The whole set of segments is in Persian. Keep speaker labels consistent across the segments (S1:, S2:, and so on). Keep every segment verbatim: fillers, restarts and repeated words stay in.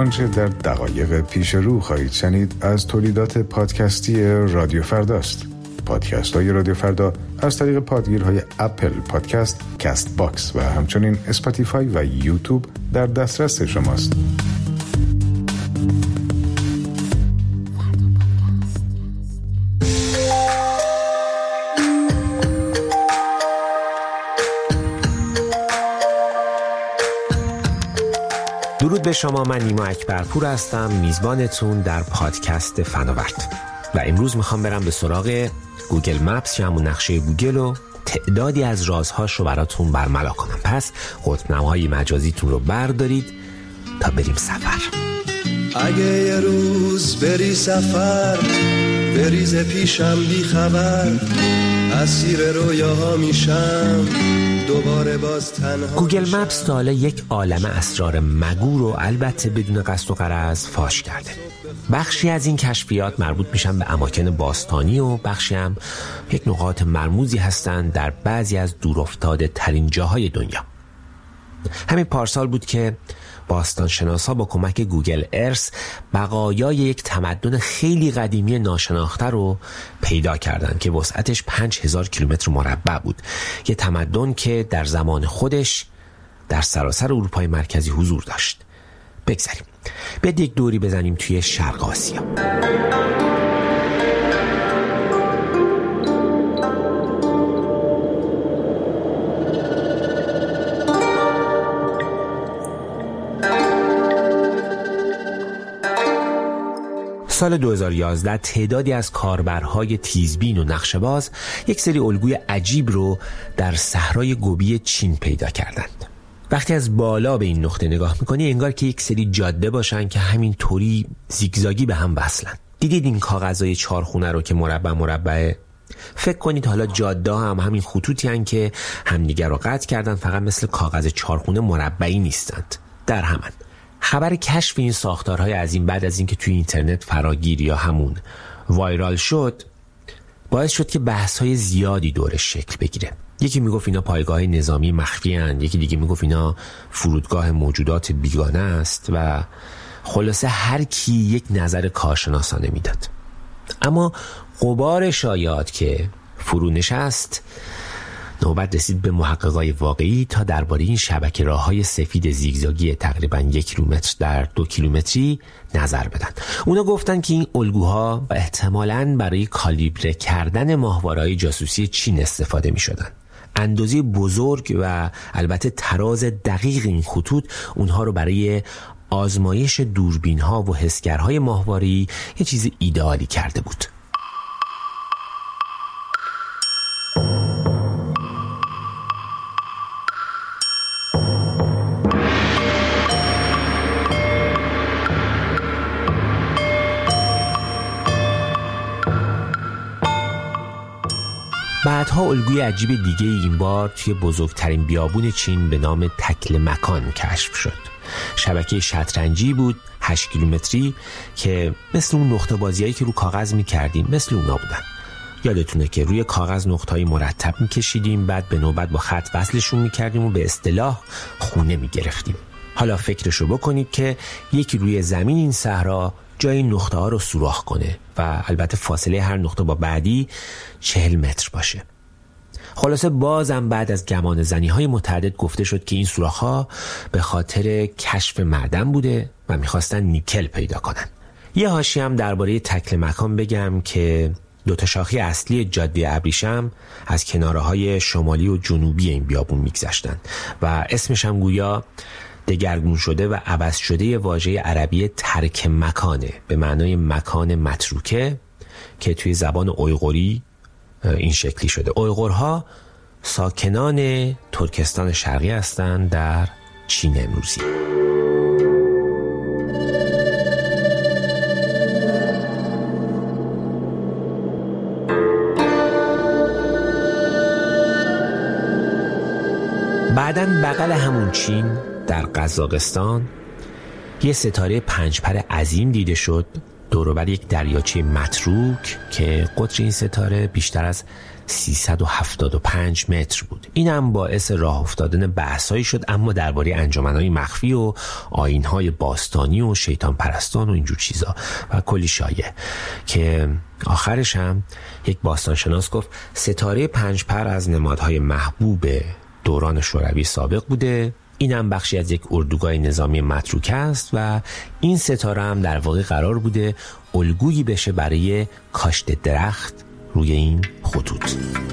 S1: آنچه در دقایق پیش رو خواهید شنید از تولیدات پادکستی رادیو فرداست. پادکست های رادیو فردا از طریق پادگیرهای اپل پادکست، کست باکس و همچنین اسپاتیفای و یوتیوب در دسترس شماست.
S2: درود به شما، من نیما اکبرپور هستم، میزبانتون در پادکست فناورد و امروز میخوام برم به سراغ گوگل مپس یا همون نقشه گوگل و تعدادی از رازهاش رو براتون برملا کنم. پس قطب‌نماهای مجازیتون رو بردارید تا بریم سفر.
S3: اگه یه روز بری سفر بریز پیشم بی خبر، اسیر رویاها میشم دوباره باز تنها.
S2: گوگل مپس تا حالا یک عالمه اسرار مگو رو البته بدون قصد و غرض فاش کرده. بخشی از این کشفیات مربوط میشن به اماکن باستانی و بخشی هم یک نقاط مرموزی هستن در بعضی از دورافتاده ترین جاهای دنیا. همین پارسال بود که باستانشناسا با کمک گوگل ارث بقایای یک تمدن خیلی قدیمی ناشناخته رو پیدا کردن که وسعتش پنج هزار کیلومتر مربع بود. یه تمدن که در زمان خودش در سراسر اروپای مرکزی حضور داشت. بگذاریم بیاد یک دوری بزنیم توی شرق آسیا. سال دو هزار و یازده تعدادی از کاربرهای تیزبین و نقشه‌باز یک سری الگوی عجیب رو در صحرای گوبی چین پیدا کردند. وقتی از بالا به این نقطه نگاه میکنی انگار که یک سری جاده باشن که همین طوری زیگزاگی به هم وصلن. دیدید این کاغذهای چارخونه رو که مربع مربعه؟ فکر کنید حالا جاده هم همین خطوطی هن که همدیگر رو قطع کردن، فقط مثل کاغذ چارخونه مربعی نیستند، در همن. خبر کشف این ساختارهای عظیم بعد از اینکه توی اینترنت فراگیر یا همون وایرال شد باعث شد که بحث‌های زیادی دورش شکل بگیره. یکی میگفت اینا پایگاه نظامی مخفی هستند، یکی دیگه میگفت اینا فرودگاه موجودات بیگانه است و خلاصه هر کی یک نظر کارشناسانه میداد. اما غبار شایعات که فرو نشست، نوبت رسید به محققای واقعی تا درباره این شبکه راه‌های سفید زیگزاگی تقریباً یک کیلومتر در دو کیلومتری نظر بدن. اونا گفتن که این الگوها احتمالاً برای کالیبره کردن ماهواره‌های جاسوسی چین استفاده می‌شدن. اندازه بزرگ و البته تراز دقیق این خطوط اونها رو برای آزمایش دوربین‌ها و حسگرهای ماهواره‌ای یه چیز ایدئالی کرده بود. بعدها الگوی عجیب دیگه این بار توی بزرگترین بیابون چین به نام تکل مکان کشف شد. شبکه شطرنجی بود هشت کیلومتری که مثل اون نقطه بازیایی که رو کاغذ می‌کردیم مثل اونا بودن. یادتونه که روی کاغذ نقطه‌های مرتب می‌کشیدیم، بعد به نوبت با خط وصلشون می‌کردیم و به اصطلاح خونه می‌گرفتیم. حالا فکرشو بکنید که یکی روی زمین این صحرا جای نقطه ها رو سوراخ کنه و البته فاصله هر نقطه با بعدی چهل متر باشه. خلاصه بازم بعد از گمان زنی های متعدد گفته شد که این سوراخ ها به خاطر کشف معدن بوده و میخواستن نیکل پیدا کنن. یه حاشیه هم درباره تکل مکان بگم که دوتا شاخه اصلی جاده ابریشم از کناره های شمالی و جنوبی این بیابون میگذشتن و اسمش هم گویا دگرگون شده و عوض شده یه واژه عربی ترک مکانه به معنای مکان متروکه که توی زبان اویغوری این شکلی شده. اویغورها ساکنان ترکستان شرقی هستند در چین امروزی. بعدن بغل همون چین در قزاقستان یه ستاره پنجپر عظیم دیده شد. دوروبر یک دریاچه متروک که قطر این ستاره بیشتر از سیصد و هفتاد و پنج متر بود. این هم باعث راه افتادن بحثایی شد، اما درباره انجمنهای مخفی و آیین‌های باستانی و شیطان پرستان و اینجور چیزا و کلی شایعه که آخرش هم یک باستانشناس گفت ستاره پنج پر از نمادهای محبوب دوران شوروی سابق بوده. این هم بخشی از یک اردوگاه نظامی متروک است و این ستاره هم در واقع قرار بوده الگویی بشه برای کاشت درخت روی این خطوط.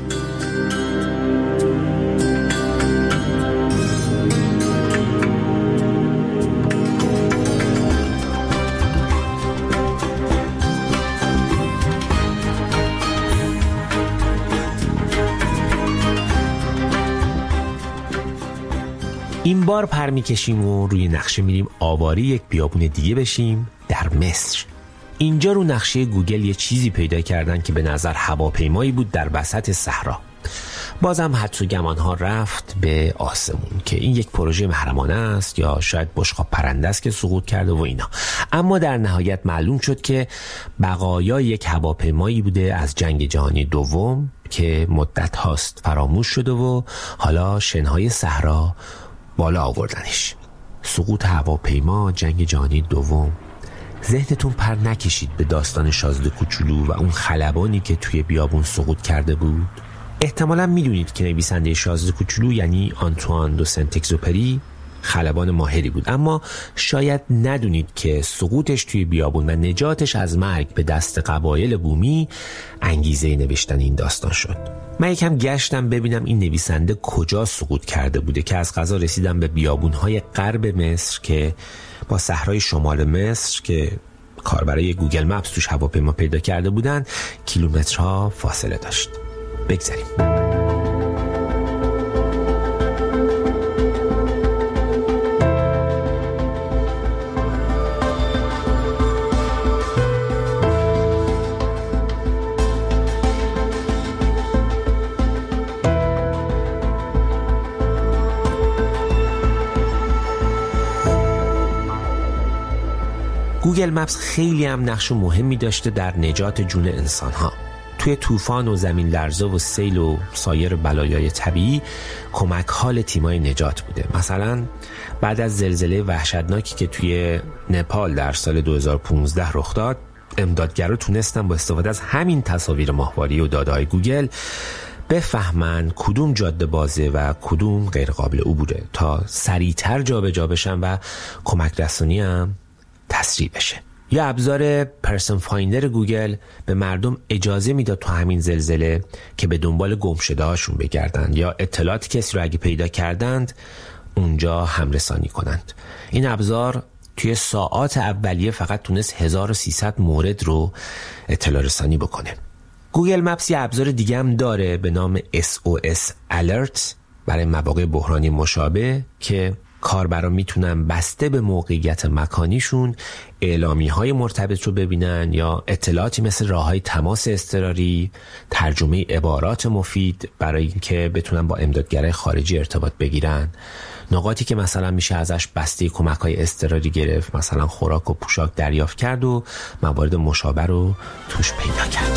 S2: این بار پر میکشیم و روی نقشه میریم آواری یک بیابون دیگه بشیم در مصر. اینجا رو نقشه گوگل یه چیزی پیدا کردن که به نظر هواپیمایی بود در وسط صحرا. بازم حدس و گمان‌ها رفت به آسمون که این یک پروژه محرمانه است یا شاید بشقاب پرنده است که سقوط کرده و اینا. اما در نهایت معلوم شد که بقایای یک هواپیمایی بوده از جنگ جهانی دوم که مدت هاست فراموش شده و حالا شنهای صحرا بالا آوردنش. سقوط هواپیما، جنگ جهانی دوم. ذهنتون پر نکشید به داستان شازده کوچولو و اون خلبانی که توی بیابون سقوط کرده بود؟ احتمالا میدونید که نویسنده شازده کوچولو یعنی آنتوان دو سنت اگزوپری خلبان ماهری بود، اما شاید ندونید که سقوطش توی بیابون و نجاتش از مرگ به دست قبایل بومی انگیزه نوشتن این داستان شد. من یکم گشتم ببینم این نویسنده کجا سقوط کرده بوده که از قضا رسیدم به بیابون‌های غرب مصر که با صحرای شمال مصر که کاربرای گوگل مپس توش هواپیما پیدا کرده بودن کیلومترها فاصله داشت. بگذاریم. گوگل مپس خیلی هم نقش مهمی داشته در نجات جون انسان‌ها. توی طوفان و زمین لرزه و سیل و سایر بلایای طبیعی کمک حال تیمای نجات بوده. مثلا بعد از زلزله وحشتناکی که توی نپال در سال دو هزار و پانزده رخ داد، امدادگرا تونستن با استفاده از همین تصاویر ماهواری و داده‌های گوگل بفهمن کدوم جاده بازه و کدوم غیر قابل عبوره تا سریعتر جابجا بشن و کمک رسانی هم تسریع بشه. یا ابزار پرسن فایندر گوگل به مردم اجازه میداد تو همین زلزله که به دنبال گمشده هاشون بگردن یا اطلاعات کسی رو اگه پیدا کردند اونجا همرسانی کنند. این ابزار توی ساعات اولیه فقط تونست هزار و سیصد مورد رو اطلاع رسانی بکنه. گوگل مپس یه ابزار دیگه هم داره به نام اس او اس Alert برای مواقع بحرانی مشابه که کاربرا میتونن بسته به موقعیت مکانیشون اعلامیه‌های مرتبط رو ببینن یا اطلاعاتی مثل راه‌های تماس اضطراری، ترجمه عبارات مفید برای اینکه بتونن با امدادگرای خارجی ارتباط بگیرن، نقاطی که مثلا میشه ازش بسته کمک‌های اضطراری گرفت، مثلا خوراک و پوشاک دریافت کرد و موارد مشابه رو توش پیدا کرد.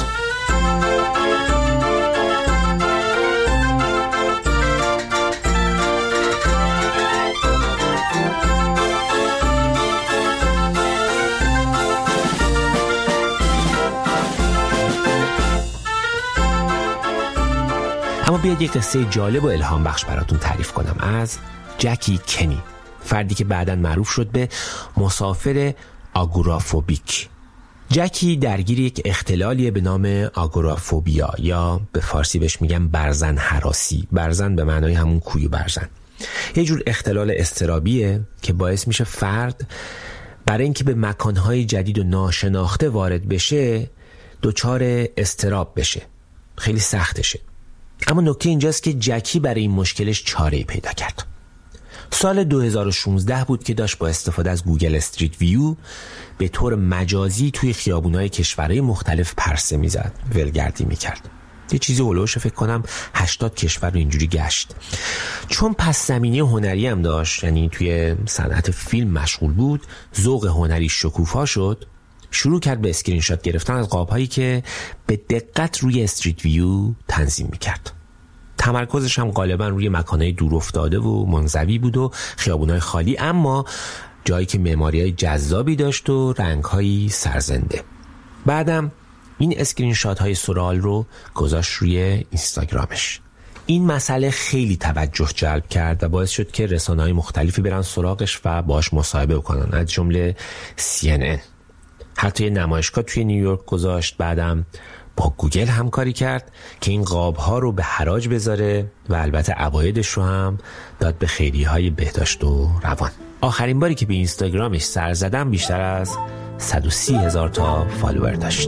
S2: اما بیاید یک قصه جالب و الهام بخش براتون تعریف کنم از جکی کنی، فردی که بعداً معروف شد به مسافر آگورافوبیک. جکی درگیر یک اختلالیه به نام آگورافوبیا یا به فارسی بهش میگن برزن هراسی. برزن به معنای همون کوی برزن. یه جور اختلال اضطرابیه که باعث میشه فرد برای اینکه به مکانهای جدید و ناشناخته وارد بشه دچار اضطراب بشه. خیلی سختشه. اما نکته اینجاست که جکی برای این مشکلش چاره‌ای پیدا کرد. سال دو هزار و شانزده بود که داشت با استفاده از گوگل استریت ویو به طور مجازی توی خیابون‌های کشورهای مختلف پرسه می‌زد، ولگردی می‌کرد. یه چیزی هولوش فکر کنم هشتاد کشور رو اینجوری گشت. چون پس زمینه هنری هم داشت، یعنی توی صنعت فیلم مشغول بود، ذوق هنری شکوفا شد، شروع کرد به اسکرین شات گرفتن از قاب‌هایی که به دقت روی استریت ویو تنظیم می‌کرد. تمرکزش هم غالبا روی مکان‌های دور افتاده و منزوی بود و خیابون‌های خالی، اما جایی که معماری‌های جذابی داشت و رنگ‌های سرزنده. بعدم این اسکرین شات‌های سورئال رو گذاشت روی اینستاگرامش. این مسئله خیلی توجه جلب کرد و باعث شد که رسانه‌های مختلفی برن سراغش و باهاش مصاحبه کنن، از جمله سی ان ان. حتی یه نمایشگاه توی نیویورک گذاشت. بعدم با گوگل همکاری کرد که این قاب‌ها رو به حراج بذاره و البته عوایدش رو هم داد به خیریه‌های بهداشت و روان. آخرین باری که به اینستاگرامش سر زدم بیشتر از صد و سی هزار تا فالوور داشت.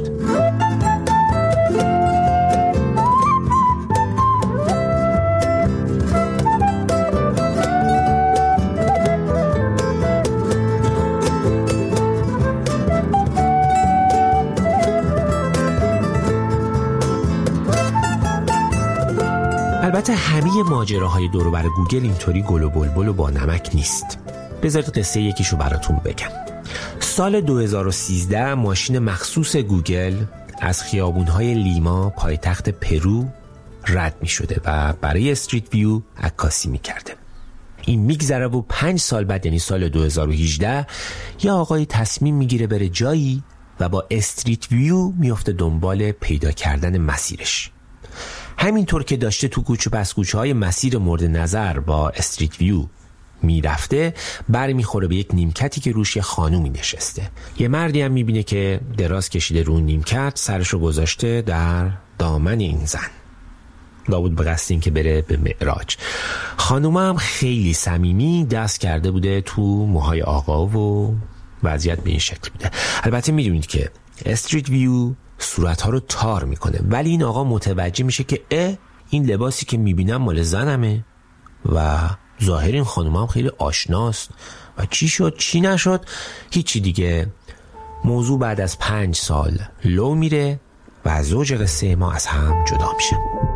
S2: البته همه ماجراهای دور و بر گوگل اینطوری گل و بلبل و با نمک نیست. بذارید قصه یکیشو براتون بگم. سال دو هزار و سیزده ماشین مخصوص گوگل از خیابونهای لیما پایتخت پرو رد می شده و برای استریت ویو عکاسی می کرده. این میگذره و پنج سال بعد، یعنی سال دو هزار و هجده، یه آقای تصمیم میگیره بره جایی و با استریت ویو میفته دنبال پیدا کردن مسیرش. همینطور که داشته تو کوچه پس کوچه های مسیر مورد نظر با استریت ویو میرفته، بر میخوره به یک نیمکتی که روش یه خانومی نشسته. یه مردی هم میبینه که دراز کشیده رو نیمکت، سرشو گذاشته در دامن این زن، لابد به قصد این که بره به معراج. خانوم هم خیلی صمیمی دست کرده بوده تو موهای آقا و وضعیت به این شکل بوده. البته میدونید که استریت ویو صورتها رو تار میکنه، ولی این آقا متوجه میشه که اه این لباسی که میبینم مال زنمه و ظاهر این خانوم هم خیلی آشناست. و چی شد چی نشد هیچی دیگه. موضوع بعد از پنج سال لو میره و زوج قصه ما از هم جدا میشه.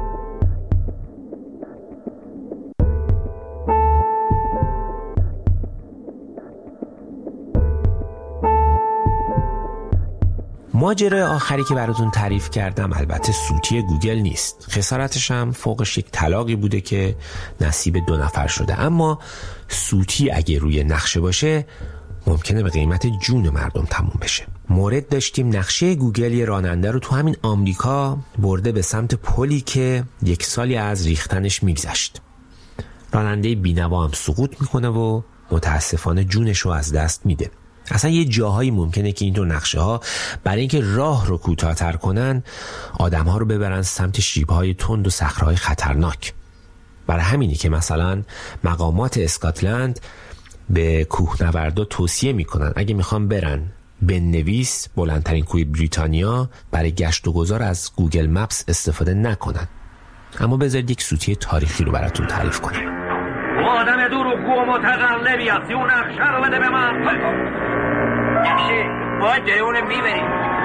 S2: ماجرای آخری که براتون تعریف کردم البته سوتی گوگل نیست. خسارتش هم فوقش یک طلاقی بوده که نصیب دو نفر شده. اما سوتی اگه روی نقشه باشه ممکنه به قیمت جون مردم تموم بشه. مورد داشتیم نقشه گوگل یه راننده رو تو همین آمریکا برده به سمت پلی که یک سالی از ریختنش میگذشت. راننده بینوا هم سقوط میکنه و متاسفانه جونش رو از دست میده. اصلا یه جاهایی ممکنه که اینطور نقشه ها برای اینکه راه رو کوتاه‌تر کنن آدم ها رو ببرن سمت شیب‌های تند و صخره‌های خطرناک. برای همینی که مثلا مقامات اسکاتلند به کوهنوردا توصیه میکنن اگه میخوان برن بنویس بلندترین کوه بریتانیا، برای گشت و گذار از گوگل مپس استفاده نکنن. اما بذارید یک سوتی تاریخی رو براتون تعریف کنم.
S4: آدم دروغگو و متقلبی هستی، اون نقشه رو بده به من. نقشه باید داره اونو میبریم.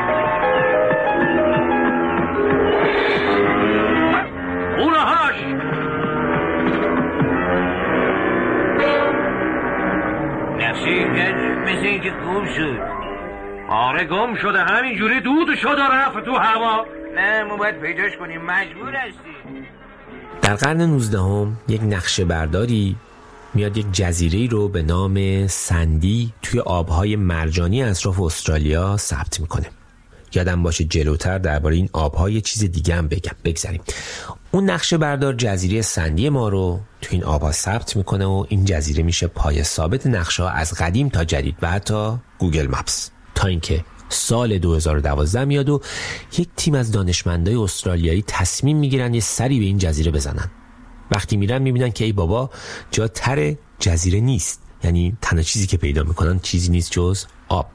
S4: اونو هاش نقشه مثل اینکه گم شد. آره گم شده، همینجوری دود شد و رفت تو هوا. نه ما باید پیداش کنیم، مجبور هستیم.
S2: در قرن نوزدهم یک نقشه برداری میاد یک جزیره‌ای رو به نام سندی توی آبهای مرجانی اطراف استرالیا ثبت میکنه. یادم باشه جلوتر درباره این آبها یه چیز دیگه هم بگم. بگذاریم. اون نقشه بردار جزیره سندی ما رو توی این آبها ثبت میکنه و این جزیره میشه پایه ثابت نقشه ها از قدیم تا جدید و حتی گوگل مپس. تا اینکه سال دو هزار و دوازده میاد و یک تیم از دانشمندای استرالیایی تصمیم میگیرن یه سری به این جزیره بزنن. وقتی میرن میبینن که ای بابا جا تر جزیره نیست، یعنی تنها چیزی که پیدا میکنن چیزی نیست جز آب.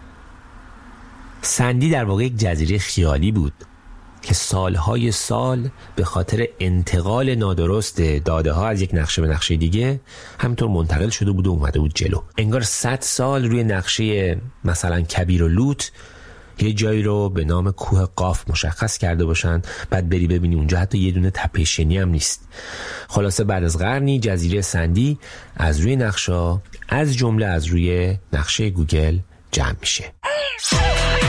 S2: سندی در واقع یک جزیره خیالی بود که سالهای سال به خاطر انتقال نادرست داده ها از یک نقشه به نقشه دیگه همینطور منتقل شده بود و اومده بود جلو. انگار صد سال روی نقشه مثلا کبیر و لوط یه جایی رو به نام کوه قاف مشخص کرده باشن، بعد بری ببینی اونجا حتی یه دونه تپه شنی هم نیست. خلاصه بعد از قرنی جزیره سندی از روی نقشه از جمله از روی نقشه گوگل جمع میشه.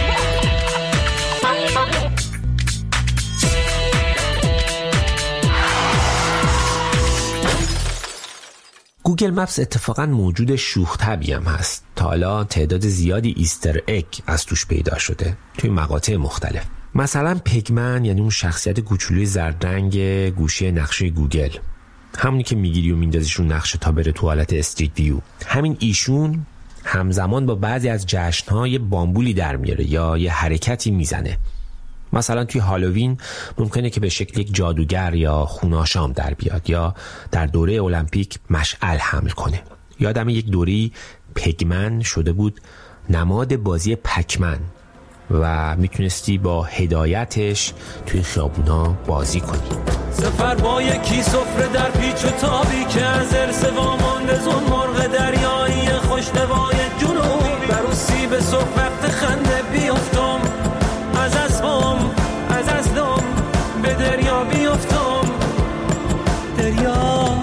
S2: گوگل مپس اتفاقا موجود شوخ طبعی هم هست. تا حالا تعداد زیادی ایستر اگ از توش پیدا شده توی مقاطع مختلف. مثلا پگمن، یعنی اون شخصیت کوچولوی زردرنگ گوشه نقشه گوگل، همونی که میگیری و میندازیش رو نقشه تا بره تو حالت استریت ویو، همین ایشون همزمان با بعضی از جشن‌های بامبولی در میاره یا یه حرکتی میزنه. مثلا توی هالووین ممکنه که به شکل یک جادوگر یا خوناشام در بیاد، یا در دوره المپیک مشعل حمل کنه. یادم یک دوری پگمن شده بود نماد بازی پکمن و میتونستی با هدایتش توی خیابونا بازی کنی.
S5: سفر با یکی سفره در پیچ و تابی که از ارث وامانده زون مرغ دریایی خوشنوای جنوبی بروسی به صحبت خنده بیافتم از اسبام از ازدم به دریا بیافتم دریا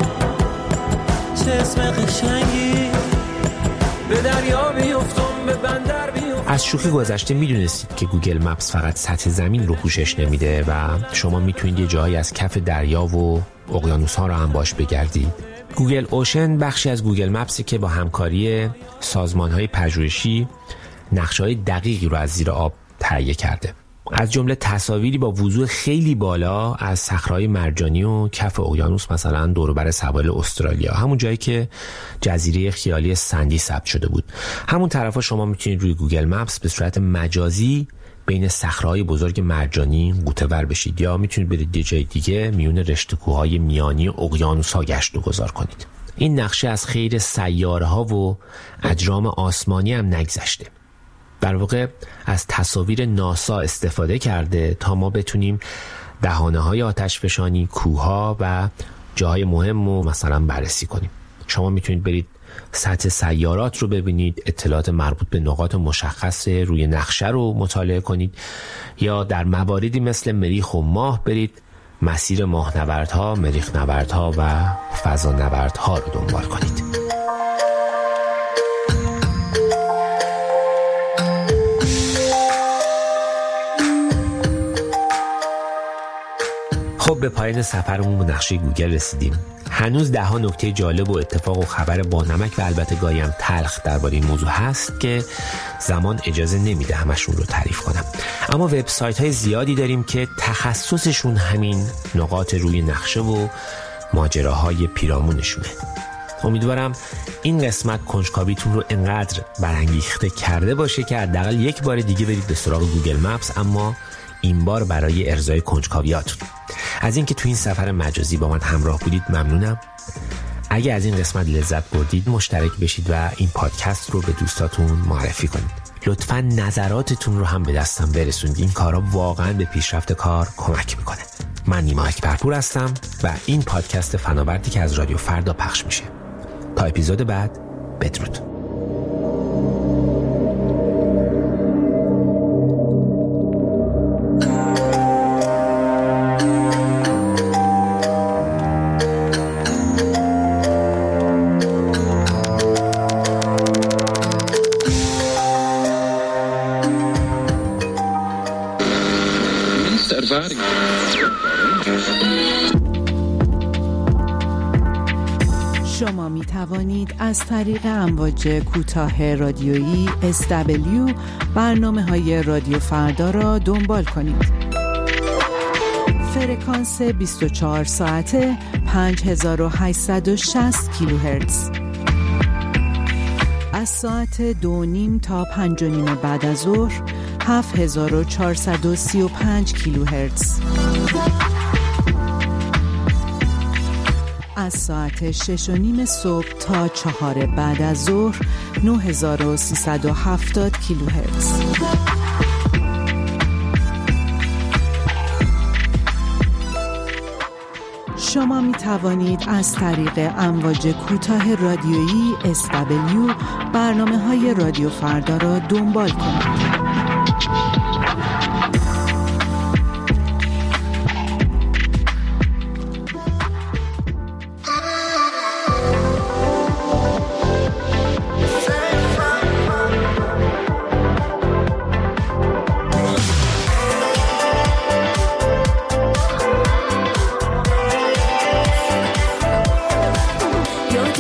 S5: چه اسم قشنگی به دریا بیافتم به بندر بیافتم.
S2: از شوخی گذشته میدونستید که گوگل مپس فقط سطح زمین رو پوشش نمیده و شما میتونید یه جایی از کف دریا و اقیانوس ها رو هم باش بگردید. گوگل اوشن بخشی از گوگل مپسی که با همکاری سازمان های پژوهشی نقشه های دقیقی رو از زیر آب تهیه کرده، از جمله تصاویری با وضوح خیلی بالا از صخره‌های مرجانی و کف اقیانوس، مثلا دور و بر سواحل استرالیا، همون جایی که جزیره خیالی سندی ثبت شده بود. همون طرفا شما میتونید روی گوگل مپس به صورت مجازی بین صخره‌های بزرگ مرجانی غوطه‌ور بشید، یا میتونید برید یه جای دیگه میون رشته کوه‌های میانی اقیانوس‌ها گشت و گذار کنید. این نقشه از خیر سیاره‌ها و اجرام آسمانی هم نگذشته. در واقع از تصاویر ناسا استفاده کرده تا ما بتونیم دهانه‌های آتشفشانی، کوه‌ها و جاهای مهم رو مثلا بررسی کنیم. شما میتونید برید سطح سیارات رو ببینید، اطلاعات مربوط به نقاط مشخص روی نقشه رو مطالعه کنید، یا در مواردی مثل مریخ و ماه برید مسیر ماهنوردها، مریخ نوردها و فضانوردها رو دنبال کنید. خب به پایان سفرمون به نقشه گوگل رسیدیم. هنوز ده ها نکته جالب و اتفاق و خبر با نمک و البته گاهی هم تلخ درباره این موضوع هست که زمان اجازه نمیده همشون رو تعریف کنم. اما وبسایت های زیادی داریم که تخصصشون همین نقاط روی نقشه و ماجراهای پیرامونشونه. امیدوارم این قسمت کنجکاویتون رو انقدر برانگیخته کرده باشه که حداقل یک بار دیگه برید به سراغ گوگل مپس، اما این بار برای ارضای کنجکاویاتون. از اینکه تو این سفر مجازی با من همراه بودید ممنونم. اگه از این قسمت لذت بردید مشترک بشید و این پادکست رو به دوستاتون معرفی کنید. لطفاً نظراتتون رو هم به دستم برسونید. این کارا واقعاً به پیشرفت کار کمک میکنه. من نیما اکبرپور هستم و این پادکست فناوردی که از رادیو فردا پخش میشه. تا اپیزود بعد، بدرود.
S6: شما می توانید از طریق امواج کوتاه رادیویی اس دبلیو برنامه‌های رادیو فردا را دنبال کنید. فرکانس بیست و چهار ساعته پنج هزار و هشتصد و شصت کیلوهرتز. از ساعت دو نیم تا پنج و نیم بعد از ظهر هفت هزار و چهارصد و سی و پنج کیلوهرتز. از ساعت شش و نیم صبح تا چهار بعد از ظهر نه هزار و سیصد و هفتاد کیلوهرتز. شما می توانید از طریق امواج کوتاه رادیویی اس دبلیو برنامه‌های رادیو فردا را دنبال کنید.
S7: You're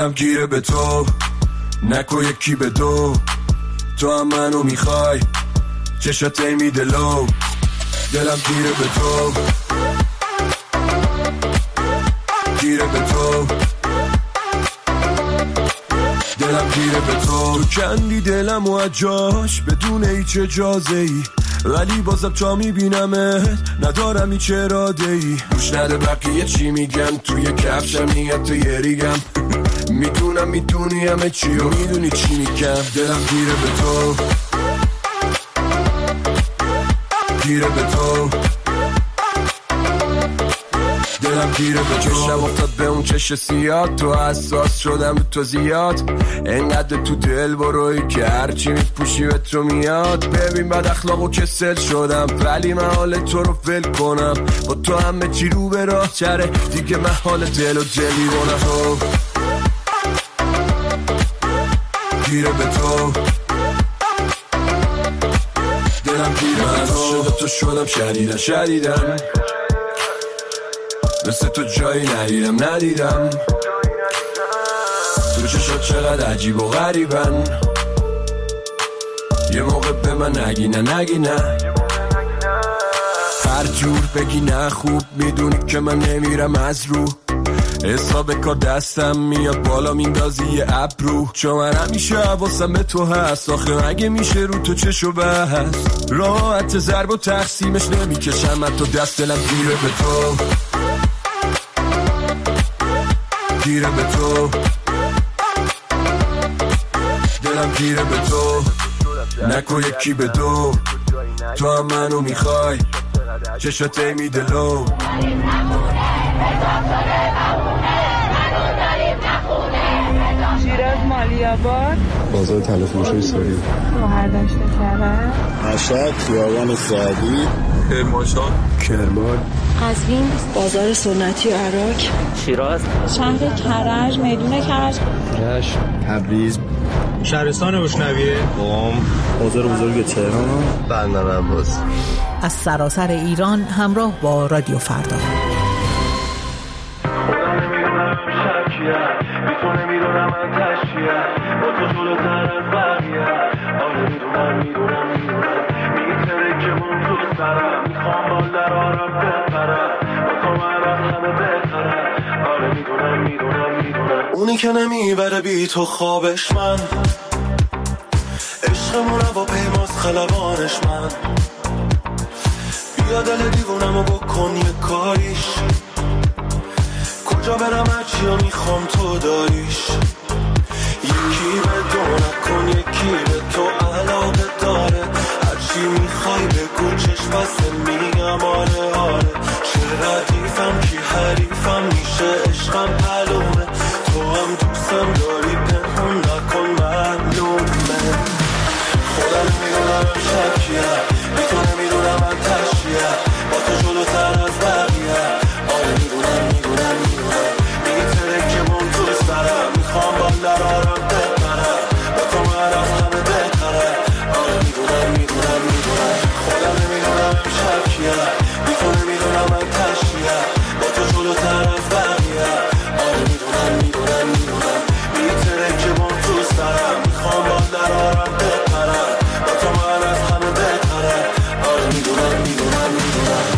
S3: دلم گیره به تو، نکو یکی به دو، تو هم منو میخوای، چشات میده لو. دلم گیره به تو، گیره به تو، دلم گیره به تو. تو کندی دلم و اجاش بدون هیچ اجازه ای، ولی بازم تا میبینمت ندارم هیچ اراده ای. گوش نده بقیه چی میگن، توی کفشم میاد تو یه ریگم. میدونم میدونی همه چی و میدونی چی میگم. دلم گیره به تو، گیره به تو، دلم گیره به تو. چشم افتاد به اون چش سیاد، تو حساس شدم به تو زیاد. انقدر تو دل بروی که هرچی میپوشی به تو میاد. ببین بد اخلاق و کسل شدم، ولی من حال تو رو ول کنم. با تو همه چی رو به راه چره، دیگه من حال دل و دلی بونم. تو گیره به تو، دلم گیره به تو. شده تو شدم شدیدن شدیدن، مثل تو جایی ندیدم ندیدم. تو چشات چقدر عجیب و غریبن، یه موقع به من نگی نه نگی نه. هر جور بگی نه خوب میدونی که من نمیرم از رو. حساب کار دستم میاد بالا میندازی یه ابرو. چون من همیشه حواسم به تو هست، آخه اگه میشه رو تو چشو بست. راحت ضرب و تقسیمش نمیکشم من تو دست. دلم گیره به تو، گیره به تو، دلم گیره به تو، نکو یکی به دو، تو هم منو میخوای، چشات میده لو.
S7: شیراز مالیاباد،
S8: بازار تلفروشی ساری،
S7: گوهر داشته کرد،
S8: مشهد، خیابان سعدی،
S3: کرمانشاه،
S8: کرمان،
S9: قزوین، بازار سنتی عراق،
S10: شیراز،
S7: شهر کرج، میدون کرج،
S8: رشت، تبریز،
S10: شهرستان بشنویه،
S8: قم، بازار بزرگ تهران، بندر عباس.
S6: از سراسر ایران همراه با رادیو فردا.
S5: میتونه میدونم من تشکیه با تو جلوتر از بقیه. آره میدونم میدونم میدونم میتره که مون تو سرم. میخوام بال در آرم بپرم، با تو من از همه بهترم. آره میدونم میدونم میدونم اونی که نمیبره بی تو خوابش من. عشقمون با پیماز خلبانش من. بیا دل دیوونم و بکن یه کاریش. کجا برم هرچی رو میخوام تو داریش. یکی به دو نکن یکی به تو علاقه داره. هرچی میخوای بگو چشم بسته میگم آره آره. چه ردیفم کی حریفم میشه عشقم معلومه. تو هم دوستم داری پنهون نکن معلومه. خودم میدونم شکیه بی تو نمیدونم من تشیه. با تو جلوتر از بقیه. آره میدونم میدونم میدونم میتره که من تو سرم. میخوام بال در آرم بپرم، با تو من از همه بهتره. آره میدونم میدونم میدونم خودم نمیدونم امشب کیه. بی تو نمیدونم من تشیه. با تو جلوتر از بقیه. آره میدونم میدونم میدونم میتره که من تو سرم. میخوام بال در آرم بپرم، با تو من از همه بهتره. آره میدونم میدونم میدونم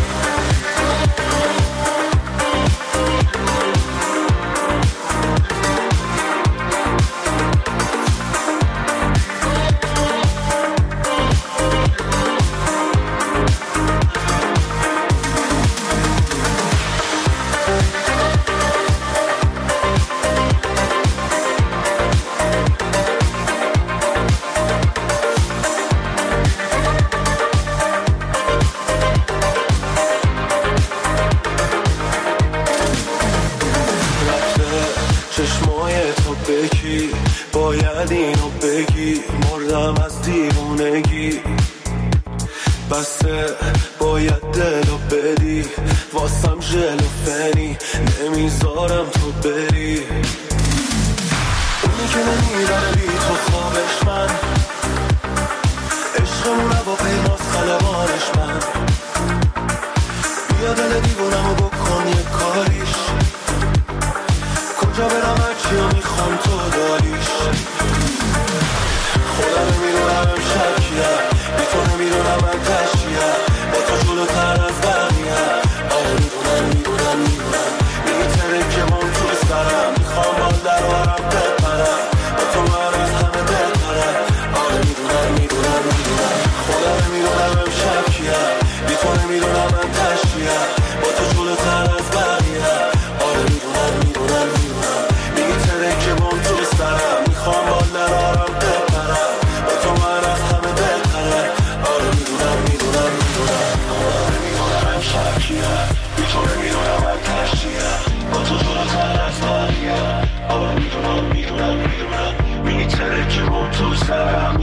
S5: چشمای تو بکی. باید اینو بگی مردم از دیوونگی. بسه باید دلو بدی واسم ژل و فنی. نمیذارم تو بری. اونی که نمیره بی تو خوابش من. عشقمونه با پیماز خلبانش من. بیا دل دیوونمو بکن یه کاریش. کجا برم هرچی رو میخوام تو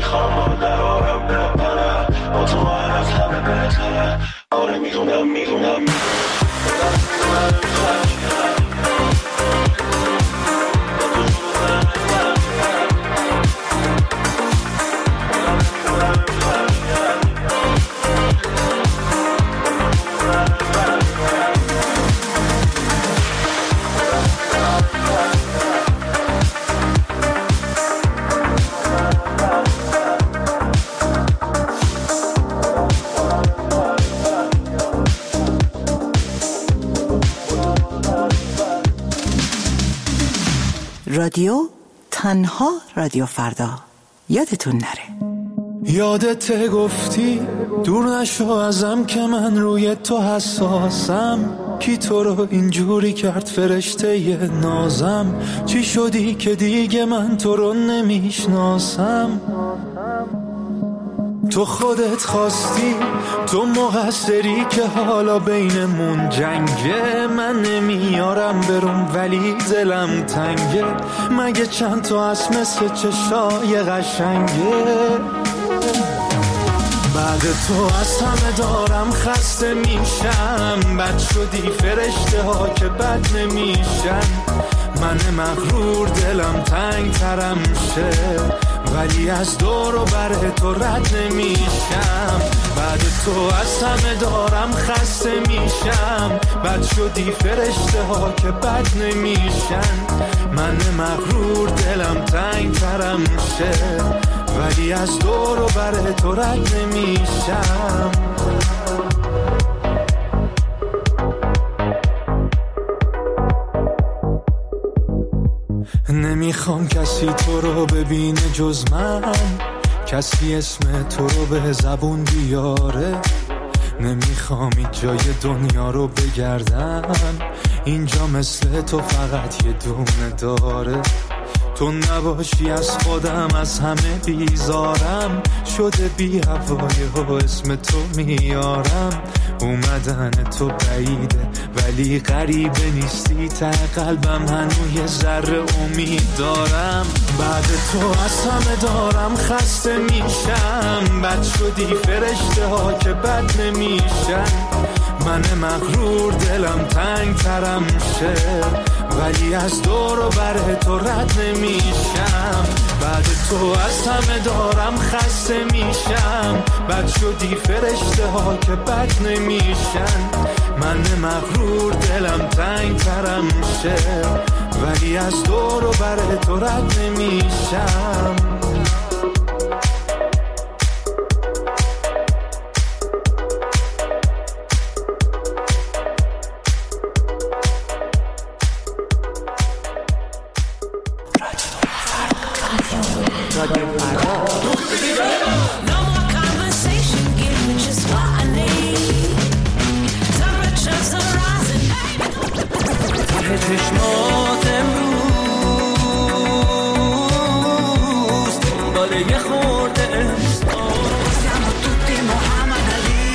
S11: میخوام در آرم بپره با تو من از همه بهتره آره میدونم میدونم
S6: رادیو تنها رادیو فردا یادتون نره.
S5: یادت گفتی دور نشو ازم که من روی تو حساسم کی تو رو اینجوری کرد فرشته ی نازم چی شدی که دیگه من تو رو نمیشناسم تو خودت خواستی تو مقصری که حالا بینمون جنگه من نمیارم برم ولی دلم تنگه مگه چند تا از مثل چشای قشنگه بعد تو از همه دارم خسته میشم بد شدی فرشته ها که بد نمیشن من مغرور دلم تنگ ترم شه ولی از دور و بر تو رد نمیشم بعد تو از همه دارم خسته میشم بد شدی فرشته ها که بد نمیشن من مغرور دلم تنگ ترم شه ولی از دور و بر تو رد نمیشم نمیخوام کسی تو رو ببینه جز من کسی اسم تو رو به زبون بیاره نمیخوام این جای دنیا رو بگردم اینجا مثل تو فقط یه دونه داره تو نباشی از خودم از همه بیزارم شده بی هوای و اسم تو میارم اومدن تو بعیده ولی غریبه نیستی ته قلبم هنوز یه ذره امید دارم بعد تو از همه دارم خسته میشم بد شدی فرشته ها که بد نمیشن من مغرور دلم تنگ ترم شه ولی از دور و بر تو رد نمیشم بعد تو از همه دارم خسته میشم بد شدی فرشته ها که بد نمیشن من مغرور دلم تنگ ترم شه ولی از دور و بر تو رد نمیشم چشمات امروز دنبال یه خورده siamo tutti Muhammad Ali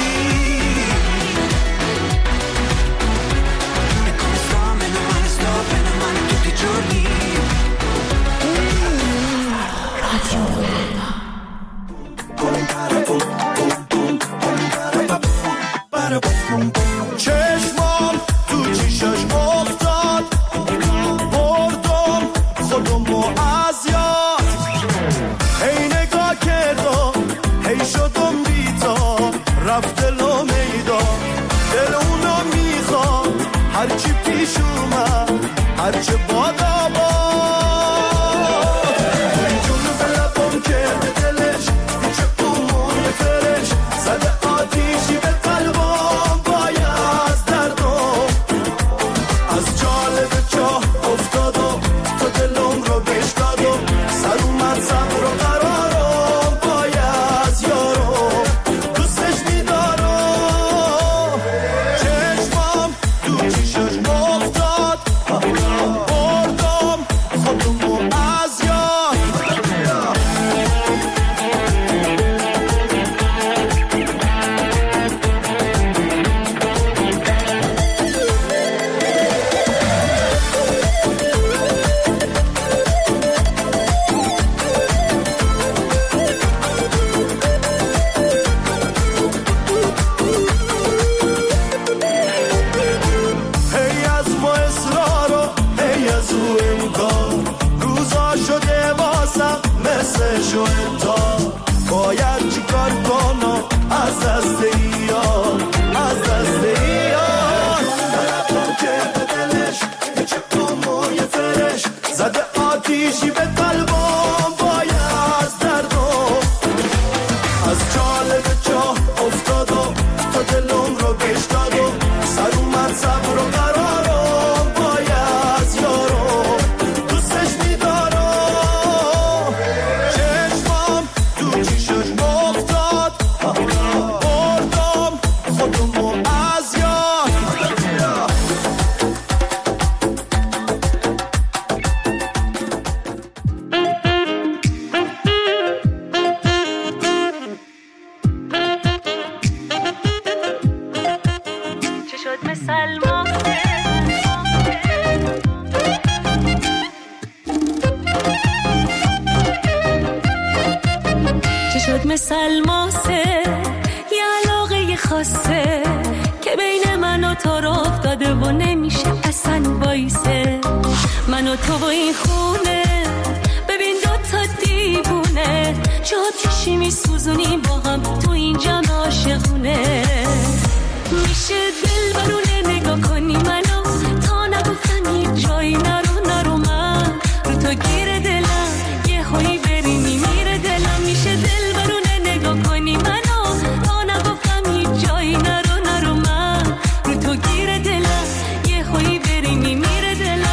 S5: e come sto meno male sto bene male tutti i giorni
S12: چشمام تو چشاش افتاد بردم خودمو از یاد هی نگاه کردم هی شدم بیتاب رفت دلو میدان دل اونو میخوام هرچی پیش اومد هرچه بادا باد جون به لبم کرده دلش پیچه اون فرش زده آتیشی به قلبم باید از دردم از جالب چاه افتادم تو دلم رو بشکادم سر اومد صبر و قرارم باید از یارم دوستش میدارم چشمام تو چیشش افتاد برد
S13: و تو و این خونه، ببین دو تا دیوونه چه آتیشی میسوزونیم با هم تو این جمع عاشقونه. میشه دل برونه نگاه کنی منو تا نگفتم هیچ جایی نرو نرو من رو تو گیر دلم یه هایی بری میمیره دلم. میشه دل برونه نگاه کنی منو تا نگفتم هیچ جایی نرو نرو من رو تو گیر دلم یه هایی بری میمیره دلم.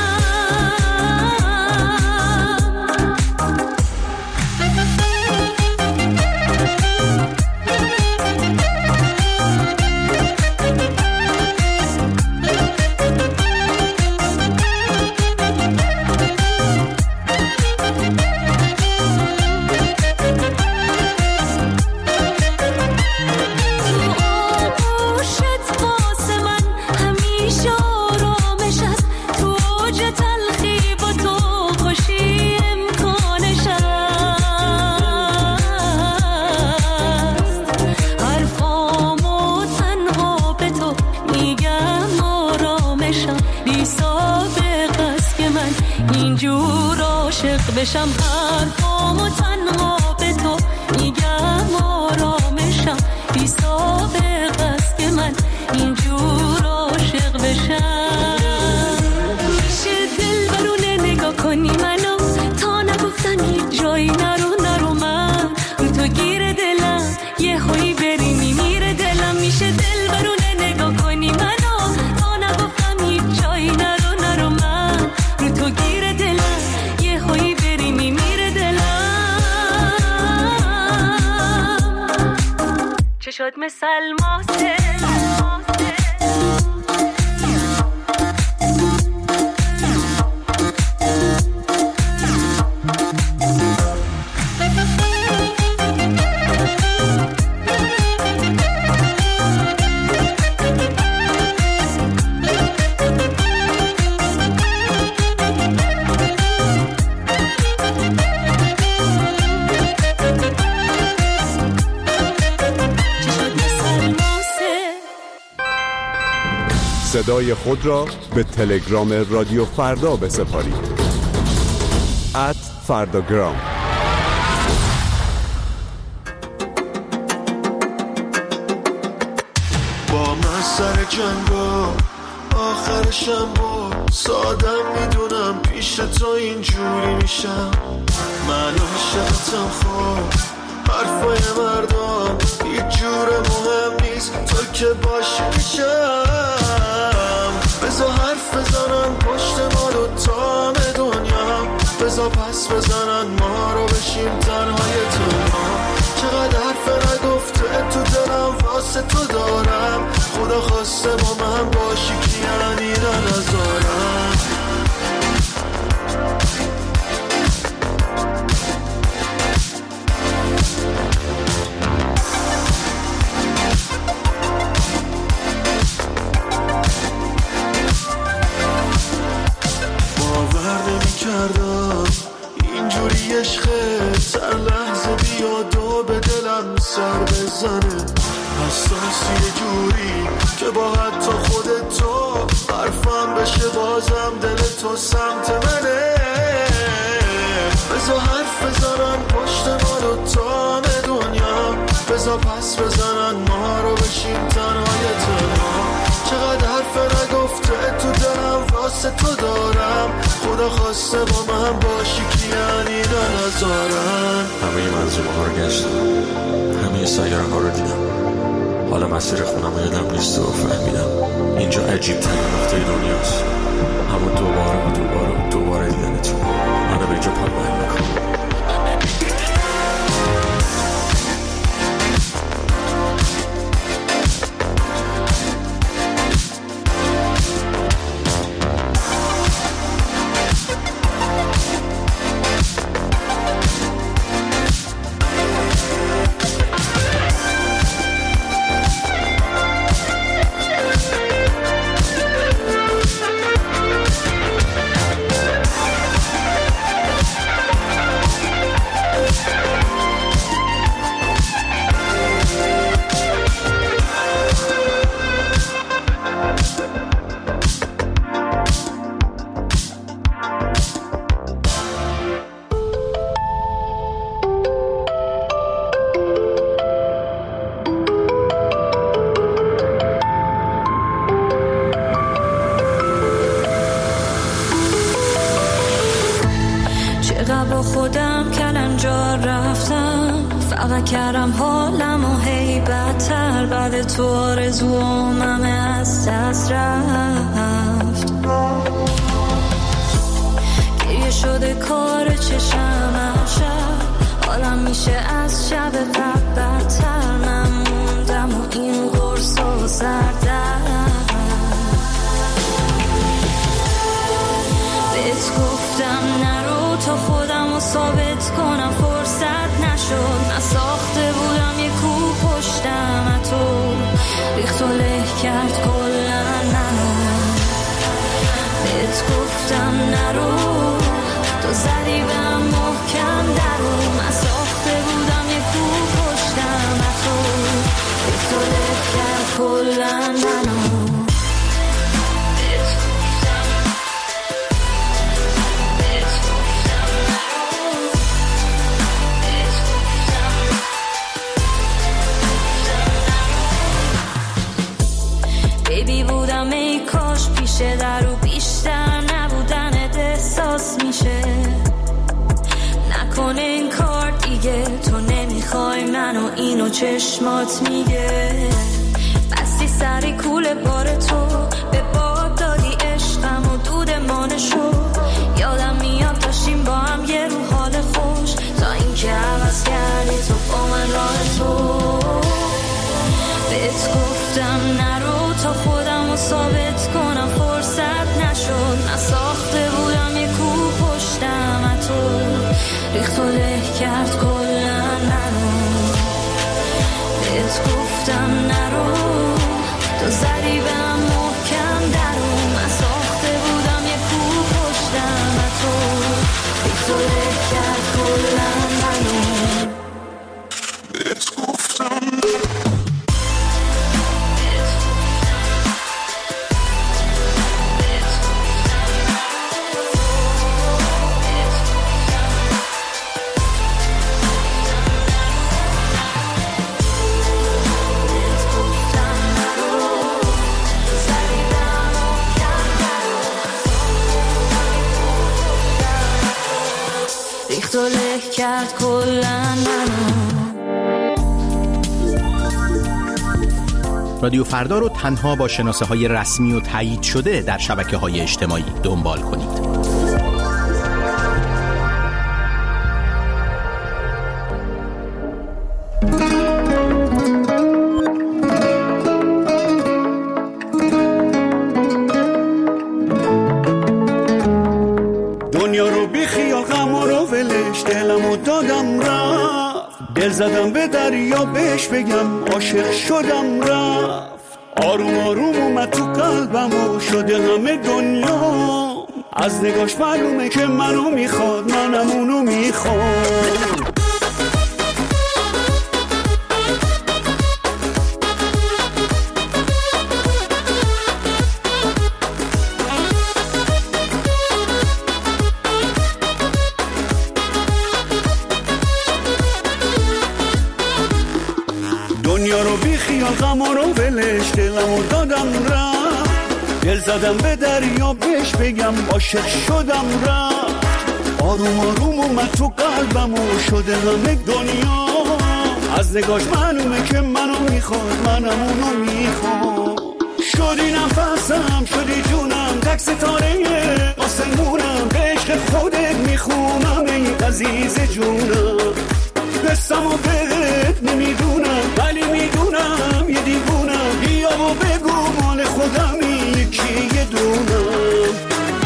S13: بشم حرفامو تنها به تو میگم آرامشم بی سابق است که من اینجور عاشق بشم. میشه دل برونه نگاه کنی منو تا نگفتم هیچ جایی نرو نرو من رو تو گیر دلم یه هایی بری میمیره دلم. میشه دل برونه نگاه کنی منو تا نگفتم هیچ جایی نرو نرو من رو تو گیر دلم یه هایی بری میمیره دلم. چه شد مثل ماسه
S14: صدای خود را به تلگرام رادیو فردا بسپارید. ات فرداگرام.
S12: با من سر جنگا آخرشم با سادم میدونم پیش تو اینجوری میشم. من عاشقتم خوب حرفای مردم هیچ جور مهم نیست تو که باشی میشم. بزا حرف بزنن پشت ما رو تام دنیا، بزا پس بزنن ما رو بشیم تنهای تنها. چقدر حرف نگفته تو دلم واسه تو دارم، خدا خواسته با من باشی که یعنی ننظارم. اینجوری عشقت هر لحظه بیاد و به دلم سر بزنه. حساسی یه جوری که با حتی خودتو حرفم بشه بازم دل تو سمت منه. بزا حرف بزنن پشت ما رو تام دنیا، بزا پس بزنن ما رو بشیم تنهای تنها. چقدر حرف نگفته تو دلم واسه تو دارم، خدا خواسته با من باشی که یعنی ننظارم.
S15: همه منظومه ها رو گشتم، همه سیاره ها رو دیدم، حالا مسیر خونم رو یادم نیست و فهمیدم اینجا عجیب ترین نقطه دنیاست. همون دوباره و دوباره و دوباره دیدنتون منو به اینجا پایمال میکنم.
S13: خودم کلنجار رفتم، فقط کردم حالم و هی بدتر، بعد تو آرزوام همه از دست رفت. گریه شده کار چشم شب، حالم میشه از شب قبل بدتر، من موندم و این قرص و سردم. بهت گفتم نرو تا خودم رو ثابت کنم، فرصت نشد، من ساخته بودم یه کوه پشتم، تو ریخت و له کرد کلن منو. بهت گفتم نرو تو زدی بهم محکم درو، من ساخته بودم یه کوه پشتم، تو ریخت و له کرد کلن منو. بیبی بودم ای کاش پیشه در و بیشتر نبودنت احساس میشه، نکنه این کار دیگه، تو نمیخوای منو اینو چشمات میگه. بستی سری کول بار تو، به باد دادی عشقم و دود مانشو، یادم میاد داشتیم با هم یه رو حال خوش، تا اینکه عوض کردی تو با من راه تو. بهت گفتم نرو تا خودم رو ثابت کنم، فرصت نشد، من ساخته بودم یه کوه پشتم، تو ریخت و له کرد کلن منو. بهت گفتم نرو تو زدی بهم محکم درو، من ساخته بودم یه کوه پشتم، تو ریخت و له کرد کلن منو.
S12: بهت گفتم
S13: ریخت و له کرد کلن منو.
S16: رادیو فردا رو تنها با شناسه های رسمی و تایید شده در شبکه های اجتماعی دنبال کنید.
S12: دنیا رو بی خیال غم رو ولش، دلمو دادم رفت، دل زدم به دریا بهش بگم عاشق شدم رفت. آروم آروم اومد تو قلبم و شده همه دنیا، از نگاش معلومه که منو میخواد، منم اونو میخواد. دنیا رو بی خیال غم رو ولش، دلمو دادم رفت، دل زدم به دریا بهش بگم عاشق شدم رفت. آروم آروم اومد تو قلبم و شده همه دنیا، از نگاش معلومه که منو میخواد، منم اونو میخواد. شدی نفسم شدی جونم، تک ستاره آسمونم، به عشق خودت میخونم ای عزیز جونم. قصم و بهت نمیدونم ولی میدونم یه دیوونم، بیا و بگو مال خودمی یکی یه دونم.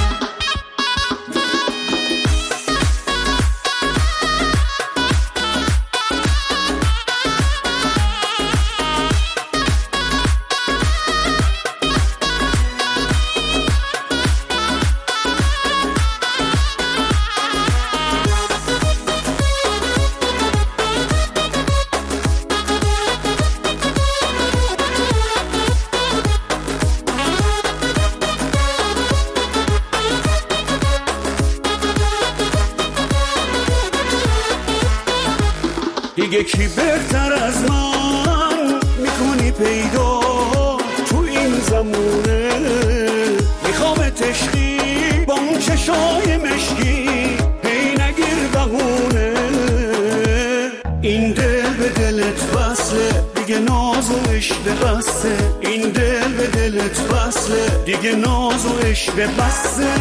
S12: دیگه کی بهتر از من میکنی پیدا تو این زمونه، میخوام تشقی با اون چشای مشکی، هی نگیر بهونه. عشق بسته، این دل به دلت وصله، دیگه ناز و عشق بسته.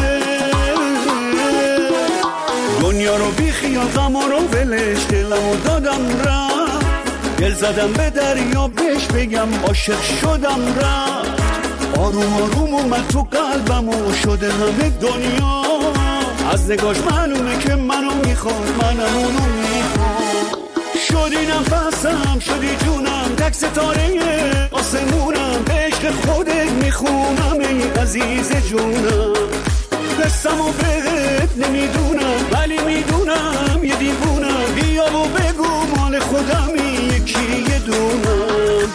S12: دنیا رو بی خیال غم رو ولش، دلمو دادم رفت، دل زدم به دریا بهش بگم عاشق شدم رفت. آروم آروم اومد تو قلبم و شده همه دنیا، از نگاش معلومه که منو میخواد، منم اونو میخواد. شدی نفسم، شدی جونم، تک ستاره آسمونم، به عشق خودت میخونم ای عزیز جونم. قصم و بهت نمیدونم ولی میدونم یه دیوونم، بیا و بگو مال خودمی یکی یه دونم.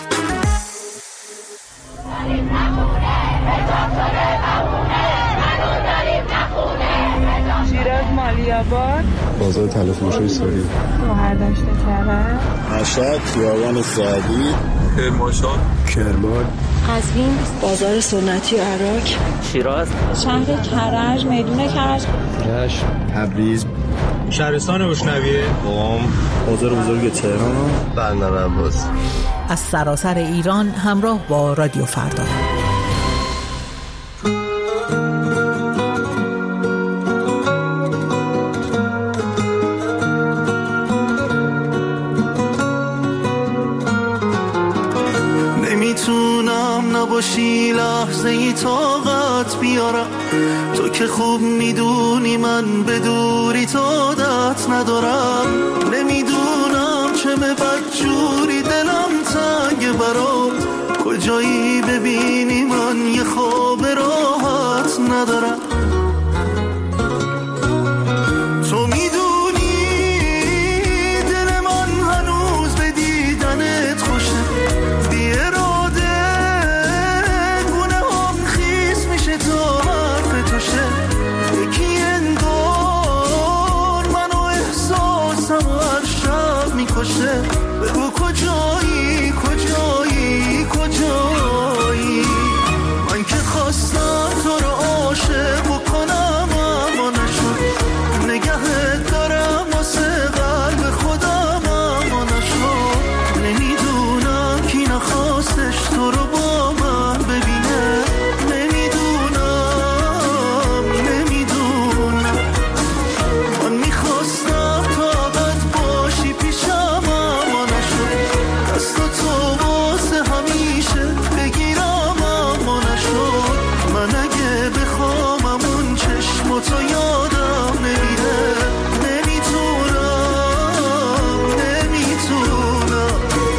S7: شیراز مالیاباد،
S8: بازار تلفروشی سوری،
S7: گوهردشت کرج،
S8: مشهد خیابان سعدی،
S15: کرمانشاه،
S8: کرمان،
S9: قزوین بازار سنتی عراق،
S10: شیراز
S7: شهر کرج، میدون کرج،
S8: رشت، تبریز،
S10: شهرستان وشنویه،
S8: قم، بازار بزرگ تهران، بندر عباس.
S6: از سراسر ایران همراه با رادیو فردا.
S12: نمیتونم نباشی لحظه ای طاقت بیارم، تو که خوب میدونی من به دوری عادت ندارم. نمیدونم چه به بدجوری دلم تنگ برات، کجایی ببینی من یه خواب راحت ندارم. تو میدونی دل من هنوز به دیدنت خوشه، بی اراده گونه هم خیس میشه تا حرف توشه. یکی انگار منو احساسم هر شب میکشه، بگو کجایی کجایی کجایی. من که خواستم تو رو عاشق بکنم اما نشد، نگهت دارم واسه قلب خودم اما نشد. نمیدونم کی نخواستش تو رو با من ببینه، نمیدونم نمیدونم. من میخواستم طاقت باشی پیشم اما نشد، دست تو واسه همیشه بگیرم اما نشد. من اگه بخوام اون چشم تو یادم نمیره، نمیتونم نمیتونم.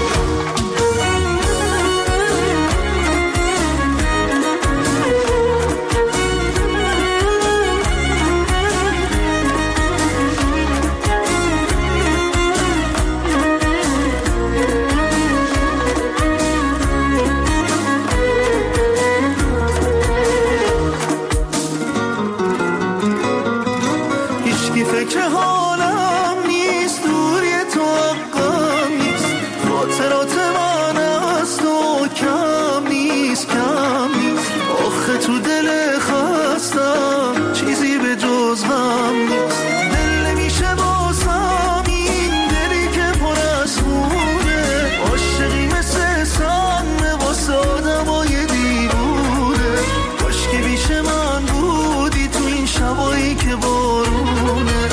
S12: هیچکی فکر حالم نیست، دوری تو حقم نیست، خاطرات من از تو کم نیست کم نیست. آخه تو دل خستم چیزی به جز غم نیست، دل نمیشه بازم این دلی که پر از خونه. عاشقی مثل سم واسه آدمای دیوونه، کاشکی بیش من بودی تو این شبایی که بارونه.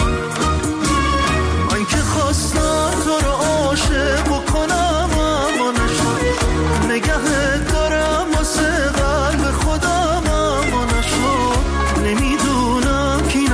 S12: من که خواستم تو رو عاشق بکنم اما نشد، نگهت دارم واسه قلب خودم اما نشد. نمیدونم کی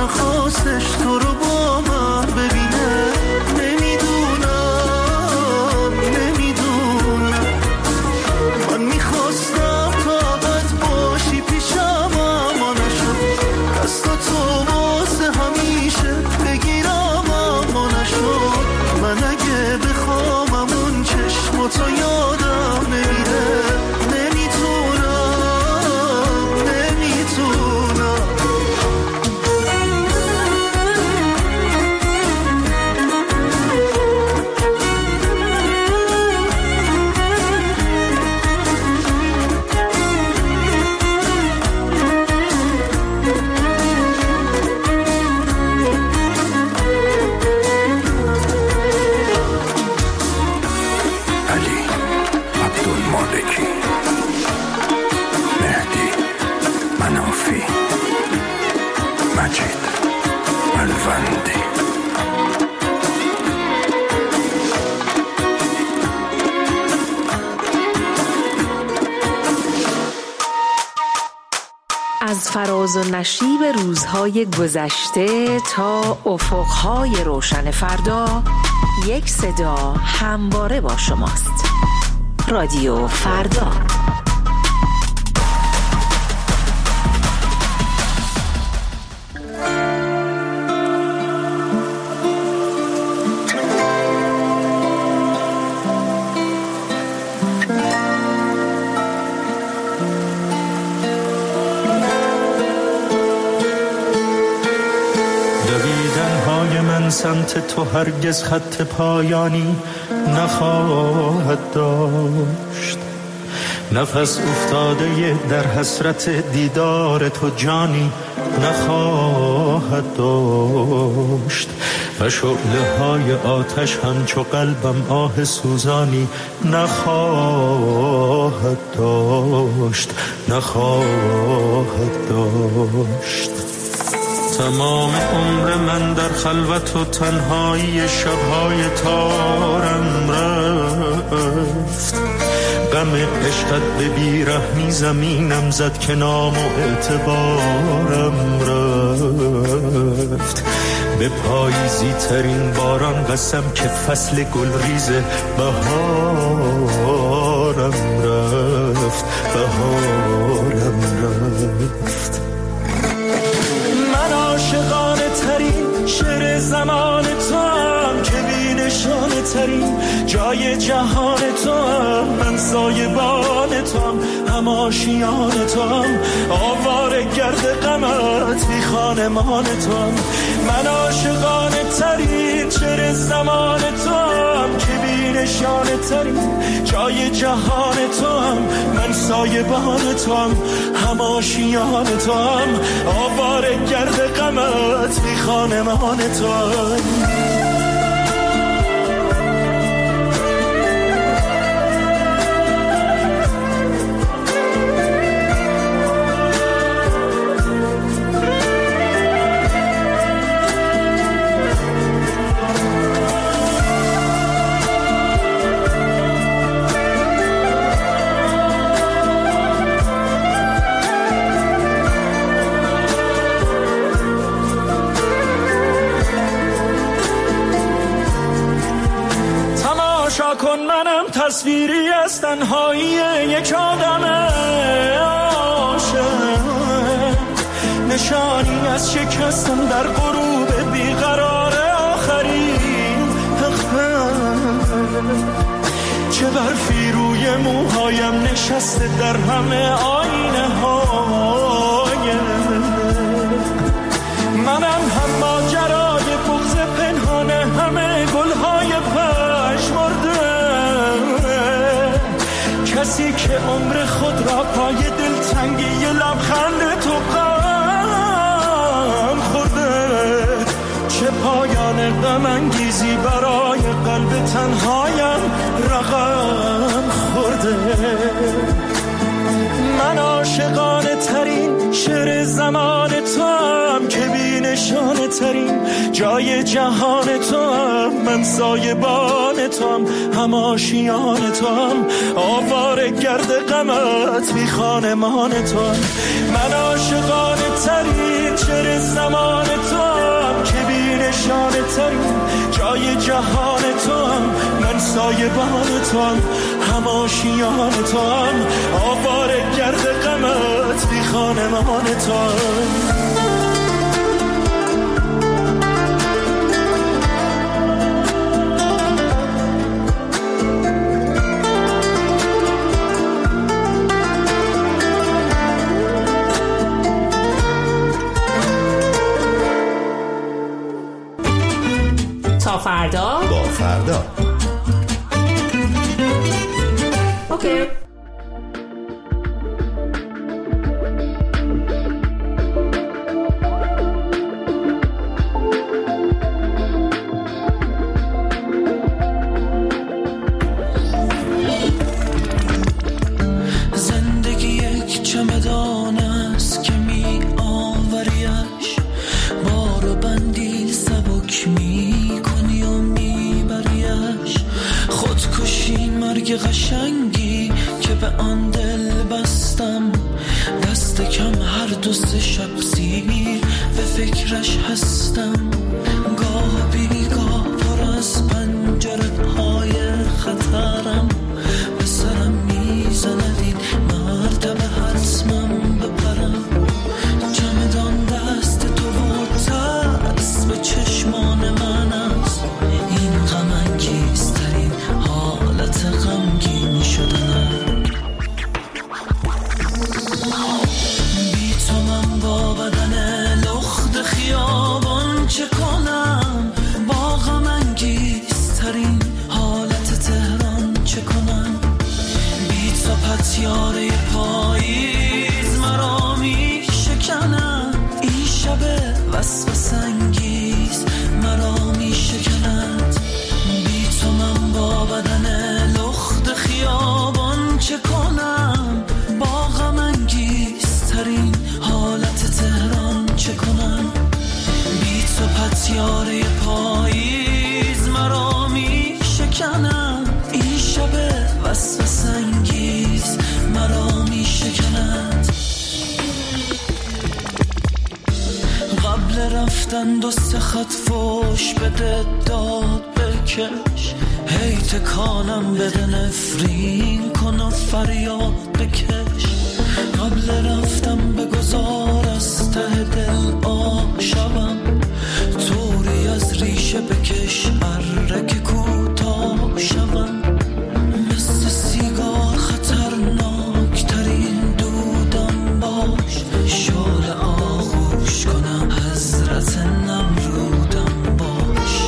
S11: صافی، مجید الوندی.
S17: از فراز و نشیب روزهای گذشته تا افقهای روشن فردا، یک صدا همواره با شماست. رادیو فردا.
S5: سمت تو هرگز خط پایانی نخواهد داشت. نفس افتاده در حسرت دیدار تو جانی نخواهد داشت. و شعله های آتش همچو قلبم آه سوزانی نخواهد داشت نخواهد داشت. تمام عمر من در خلوت و تنهایی شبهای تارم رفت. غم عشقت به بیرحمی زمینم زد که نام و اعتبارم رفت. به پاییزی ترین باران قسم که فصل گلریز بهارم رفت بهارم رفت. عاشقانه ترین شعر زمان تو هم که بی نشانه ترین جای جهان تو هم. من سایبان تو هم هم آشیان تو هم آواره گرد غمت بی خانمان تو هم. من عاشقانه ترین شعر زمان تو هم که بی نشانه ترین جای جهان تو هم. من سایبان تو هم هم آشیان تو هم آواره گرد غمت بی خانمان تو هم. تصویری از تنهایی یک آدم عاشق، نشانی از شکستن در غروب بیقرار آخرین حقیقت. چه برفی روی موهایم نشسته در همه آینه های منم، هم ماجرای بغض پنهان همه گلهای پژمرده. کسی که عمر خود را پای دلتنگی لبخند تو غم خورده. چه پایان غم انگیزی برای قلب تنهایم رقم خورده. من عاشقانه ترین شعر زمان تو هم که بی نشانه ترین جای جهان تو هم. من سایبان تو هم هم آشیان تو هم آواره گرد غمت بی خانمان تو هم. من عاشقانه ترین شعر زمان تو هم که بی نشانه ترین جای جهان تو هم. من سایبان تو هم هم آشیان تو هم آواره گرد غمت بی خانمان تو هم.
S17: تا فردا
S1: با فردا.
S17: اوکی.
S5: زندگی یک چمدان است که می
S12: به آن دل بستم، دست کم هر دو سه شب زیر به فکرش هستم. گاه بیگاه پر از پنجره‌های خطرم به سرم میزند این مرتبه حتمم بپرم. چمدان دست تو و ترس به چشمان من است، این غم انگیزترین حالت غمگین شدنم. بی تو من با بدن لخت خیابان چه کنم، با غم انگیزترین حالت تهران چه کنم. بی تو پتیاره پاییز مرا می شکنم، این شب وسوسه انگیز مرا می شکند. بی تو من با بدن لخت خیابان چه کنم، با غم انگیزترین حالت تهران چه کنم. بی تو پتیاره پاییز مرا می شکنم، این شب وسوسه انگیز مرا می شکند. قبل رفتن دو سه خط فوش بده داد بکش، هی تکانم بده نفرین کن و فریاد بکش. قبل رفتم بگذار از ته دل آه شوم، طوری از ریشه بکش ارک کوتاه شوم. مثل سیگار خطرناک ترین دودم باش، شعله آغوش کنم حضرت نمرودم باش.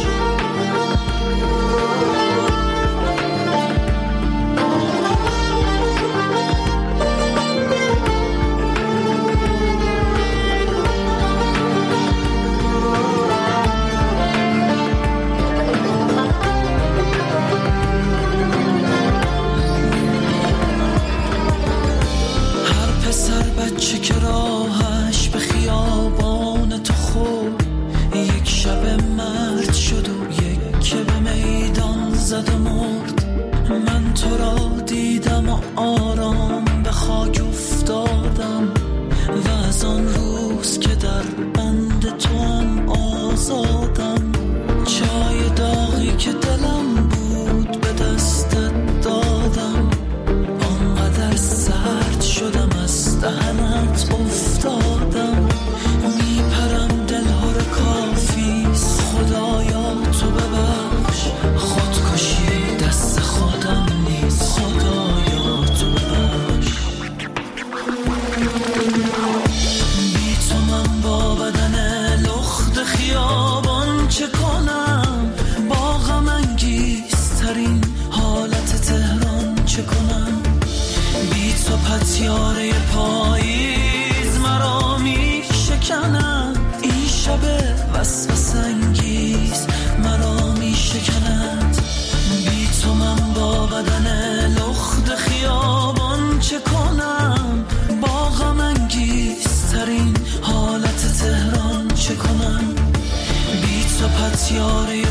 S12: بچه که راهش به خیابان تو خود، یک شب مرد شد و یک که به میدان زد و مرد. من تو را دیدم و آرام به خاک افتادم، و از آن روز که در بند تو هم آزادم. چای داغی که دلم بود به دستت دادم، آنقدر سرد شدم از دهنت افتادم. میپرم دلهور کافیست خدایا تو ببخش، خودکشی دست خودم نیست خدایا تو ببخش. بی تو من با بدن لخت خیابان چه کنم، با غم انگیزترین حالت تهران چه کنم. بی تو پتیاره پاییز مرا می شکنم، این شب وسوسه انگیز مرا می شکند. بی تو من با بدن لخت خیابان چه کنم، با غم انگیزترین حالت تهران چه کنم. بی تو پتیاره